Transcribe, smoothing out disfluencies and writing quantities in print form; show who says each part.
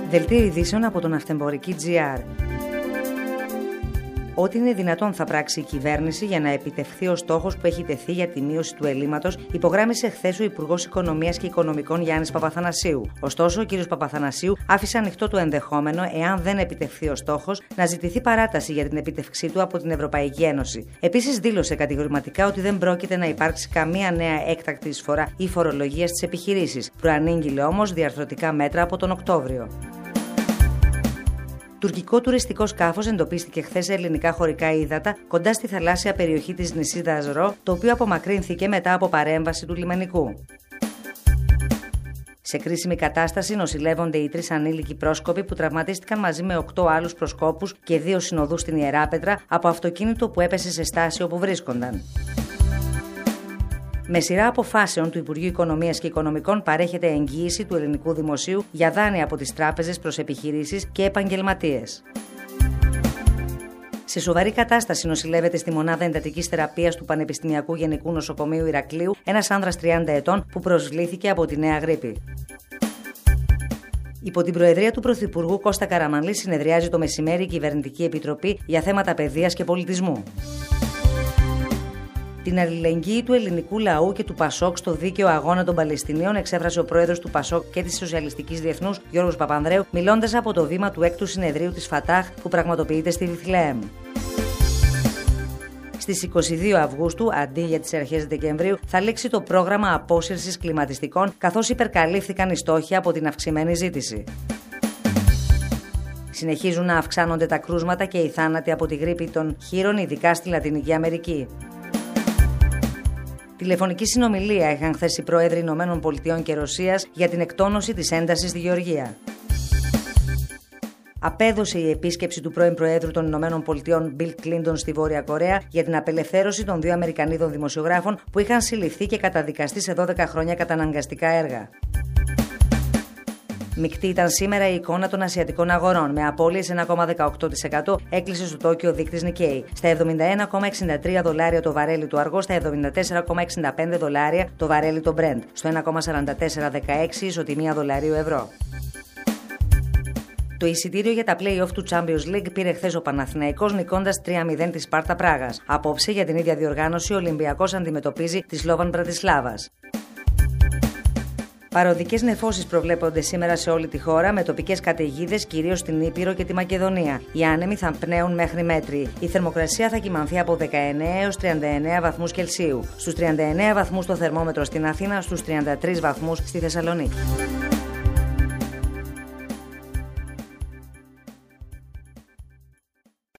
Speaker 1: Δελτίο ειδήσεων από τον Αυτεμπορική.gr. Ό,τι είναι δυνατόν θα πράξει η κυβέρνηση για να επιτευχθεί ο στόχος που έχει τεθεί για τη μείωση του ελλείμματος, υπογράμμισε χθες ο Υπουργός Οικονομίας και Οικονομικών Γιάννης Παπαθανασίου. Ωστόσο, ο κ. Παπαθανασίου άφησε ανοιχτό το ενδεχόμενο, εάν δεν επιτευχθεί ο στόχος, να ζητηθεί παράταση για την επίτευξή του από την Ευρωπαϊκή Ένωση. Επίσης, δήλωσε κατηγορηματικά ότι δεν πρόκειται να υπάρξει καμία νέα έκτακτη εισφορά ή φορολογία στις επιχειρήσεις. Προανήγγειλε όμως διαρθρωτικά μέτρα από τον Οκτώβριο. Τουρκικό τουριστικό σκάφος εντοπίστηκε χθες σε ελληνικά χωρικά ύδατα κοντά στη θαλάσσια περιοχή της νησίδας Ρο, το οποίο απομακρύνθηκε μετά από παρέμβαση του λιμενικού. Σε κρίσιμη κατάσταση νοσηλεύονται οι 3 ανήλικοι πρόσκοποι που τραυματίστηκαν μαζί με 8 άλλους προσκόπους και 2 συνοδούς στην Ιεράπετρα από αυτοκίνητο που έπεσε σε στάση όπου βρίσκονταν. Με σειρά αποφάσεων του Υπουργείου Οικονομίας και Οικονομικών παρέχεται εγγύηση του ελληνικού δημοσίου για δάνεια από τις τράπεζες προς επιχειρήσεις και επαγγελματίες. Σε σοβαρή κατάσταση νοσηλεύεται στη μονάδα εντατικής θεραπείας του Πανεπιστημιακού Γενικού Νοσοκομείου Ηρακλείου ένας άνδρας 30 ετών που προσβλήθηκε από τη νέα γρίπη. Υπό την προεδρία του Πρωθυπουργού Κώστα Καραμανλή συνεδριάζει το μεσημέρι η Κυβερνητική Επιτροπή για θέματα παιδείας και πολιτισμού. Την αλληλεγγύη του ελληνικού λαού και του Πασόκ στο δίκαιο αγώνα των Παλαιστινίων εξέφρασε ο πρόεδρος του Πασόκ και της Σοσιαλιστικής Διεθνούς, Γιώργος Παπανδρέου, μιλώντας από το βήμα του 6ου συνεδρίου της Φατάχ που πραγματοποιείται στη Βιθλεέμ. Στις 22 Αυγούστου, αντί για τις αρχές Δεκεμβρίου, θα λήξει το πρόγραμμα απόσυρσης κλιματιστικών, καθώς υπερκαλύφθηκαν οι στόχοι από την αυξημένη ζήτηση. Συνεχίζουν να αυξάνονται τα κρούσματα και οι θάνατοι από τη γρίπη των χείρων, ειδικά στη Λατινική Αμερική. Τηλεφωνική συνομιλία είχαν χθες οι πρόεδροι ΗΠΑ και Ρωσίας για την εκτόνωση της έντασης στη Γεωργία. Απέδωσε η επίσκεψη του πρώην Προέδρου των ΗΠΑ Μπιλ Κλίντον στη Βόρεια Κορέα για την απελευθέρωση των 2 Αμερικανίδων δημοσιογράφων που είχαν συλληφθεί και καταδικαστεί σε 12 χρόνια καταναγκαστικά έργα. Μεικτή ήταν σήμερα η εικόνα των ασιατικών αγορών, με απώλειες 1,18%, έκλεισε στο Τόκιο δείκτης Nikkei. Στα $71,63 το βαρέλι του αργό, στα $74,65 το βαρέλι το Brent, στο 1,4416 ισοτιμία δολαρίου-ευρώ. Το εισιτήριο για τα play-off του Champions League πήρε χθες ο Παναθηναϊκός νικώντας 3-0 τη Σπάρτα Πράγας. Απόψε για την ίδια διοργάνωση ο Ολυμπιακός αντιμετωπίζει τη Σλόβαν Μπρατισλάβας. Παροδικές νεφώσεις προβλέπονται σήμερα σε όλη τη χώρα, με τοπικές καταιγίδες κυρίως στην Ήπειρο και τη Μακεδονία. Οι άνεμοι θα πνέουν μέχρι μέτρη. Η θερμοκρασία θα κυμανθεί από 19 έως 39 βαθμούς Κελσίου. Στους 39 βαθμούς το θερμόμετρο στην Αθήνα, στους 33 βαθμούς στη Θεσσαλονίκη.